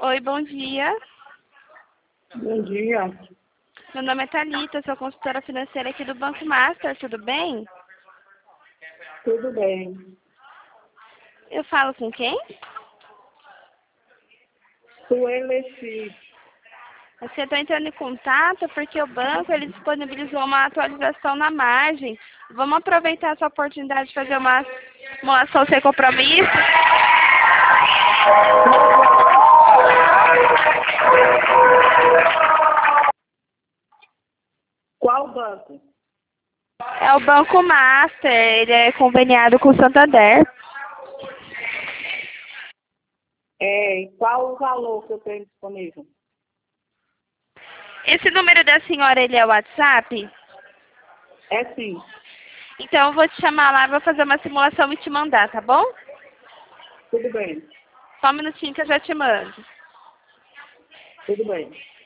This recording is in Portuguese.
Oi, bom dia. Bom dia, Meu nome é Thalita, sou consultora financeira aqui do Banco Master, tudo bem? tudo bem? Eu falo com quem? Sueleci, Você está entrando em contato porque o banco ele disponibilizou uma atualização na margem. Vamos aproveitar essa oportunidade de fazer uma simulação sem compromisso? qual banco? É o Banco Master, ele é conveniado com o Santander. E qual o valor que eu tenho disponível? Esse número da senhora, ele é o WhatsApp? É sim, Então eu vou te chamar lá, vou fazer uma simulação e te mandar, tá bom? tudo bem, Só um minutinho que eu já te mando. tudo bem.